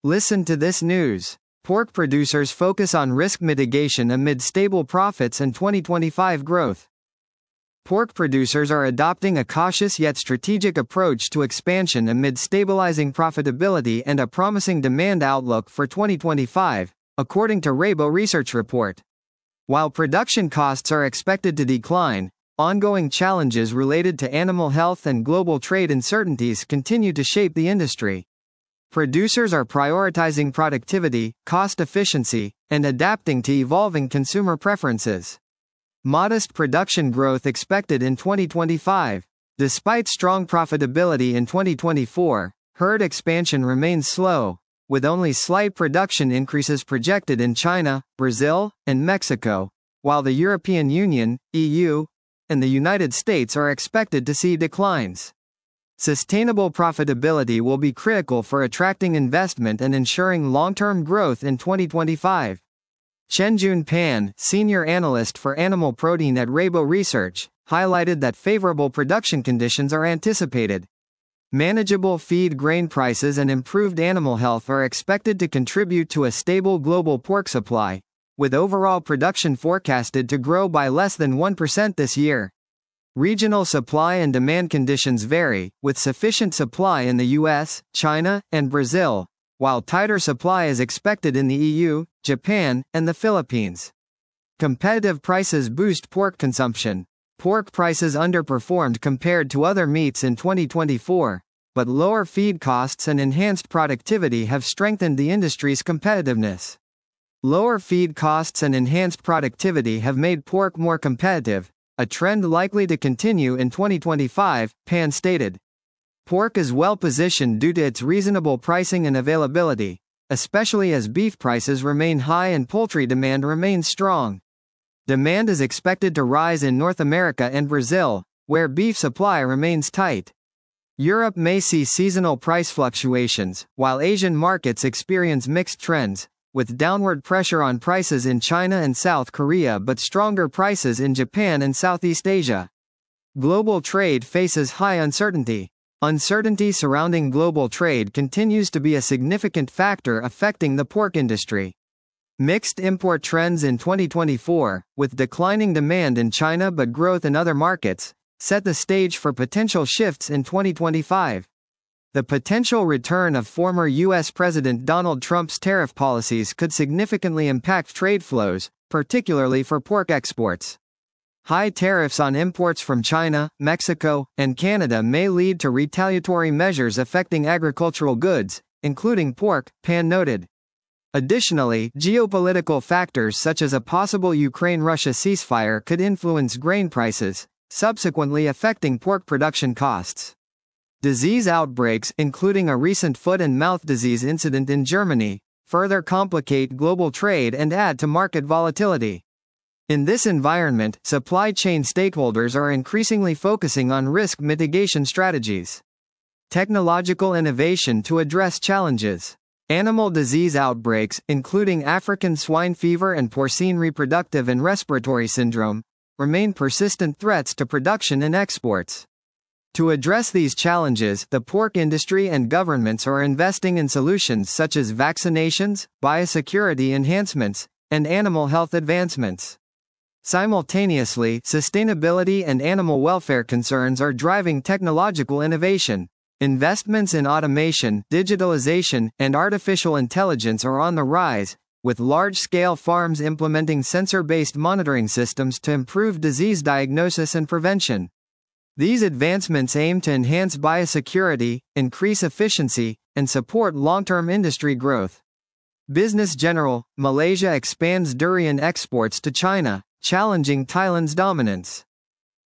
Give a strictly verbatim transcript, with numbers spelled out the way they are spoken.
Listen to this news. Pork producers focus on risk mitigation amid stable profits and twenty twenty-five growth. Pork producers are adopting a cautious yet strategic approach to expansion amid stabilizing profitability and a promising demand outlook for twenty twenty-five, according to Rabo Research report. While production costs are expected to decline, ongoing challenges related to animal health and global trade uncertainties continue to shape the industry. Producers are prioritizing productivity, cost efficiency, and adapting to evolving consumer preferences. Modest production growth expected in twenty twenty-five. Despite strong profitability in twenty twenty-four, herd expansion remains slow, with only slight production increases projected in China, Brazil, and Mexico, while the European Union, E U, and the United States are expected to see declines. Sustainable profitability will be critical for attracting investment and ensuring long-term growth in twenty twenty-five. Chenjun Pan, senior analyst for animal protein at Rabo Research, highlighted that favorable production conditions are anticipated. Manageable feed grain prices and improved animal health are expected to contribute to a stable global pork supply, with overall production forecasted to grow by less than one percent this year. Regional supply and demand conditions vary, with sufficient supply in the U S, China, and Brazil, while tighter supply is expected in the E U, Japan, and the Philippines. Competitive prices boost pork consumption. Pork prices underperformed compared to other meats in twenty twenty-four, but lower feed costs and enhanced productivity have strengthened the industry's competitiveness. Lower feed costs and enhanced productivity have made pork more competitive, a trend likely to continue in twenty twenty-five, Pan stated. Pork is well positioned due to its reasonable pricing and availability, especially as beef prices remain high and poultry demand remains strong. Demand is expected to rise in North America and Brazil, where beef supply remains tight. Europe may see seasonal price fluctuations, while Asian markets experience mixed trends, with downward pressure on prices in China and South Korea but stronger prices in Japan and Southeast Asia. Global trade faces high uncertainty. Uncertainty surrounding global trade continues to be a significant factor affecting the pork industry. Mixed import trends in twenty twenty-four, with declining demand in China but growth in other markets, set the stage for potential shifts in twenty twenty-five. The potential return of former U S President Donald Trump's tariff policies could significantly impact trade flows, particularly for pork exports. High tariffs on imports from China, Mexico, and Canada may lead to retaliatory measures affecting agricultural goods, including pork, Pan noted. Additionally, geopolitical factors such as a possible Ukraine-Russia ceasefire could influence grain prices, subsequently affecting pork production costs. Disease outbreaks, including a recent foot and mouth disease incident in Germany, further complicate global trade and add to market volatility. In this environment, supply chain stakeholders are increasingly focusing on risk mitigation strategies. Technological innovation to address challenges. Animal disease outbreaks, including African swine fever and porcine reproductive and respiratory syndrome, remain persistent threats to production and exports. To address these challenges, the pork industry and governments are investing in solutions such as vaccinations, biosecurity enhancements, and animal health advancements. Simultaneously, sustainability and animal welfare concerns are driving technological innovation. Investments in automation, digitalization, and artificial intelligence are on the rise, with large-scale farms implementing sensor-based monitoring systems to improve disease diagnosis and prevention. These advancements aim to enhance biosecurity, increase efficiency, and support long-term industry growth. Business General, Malaysia expands durian exports to China, challenging Thailand's dominance.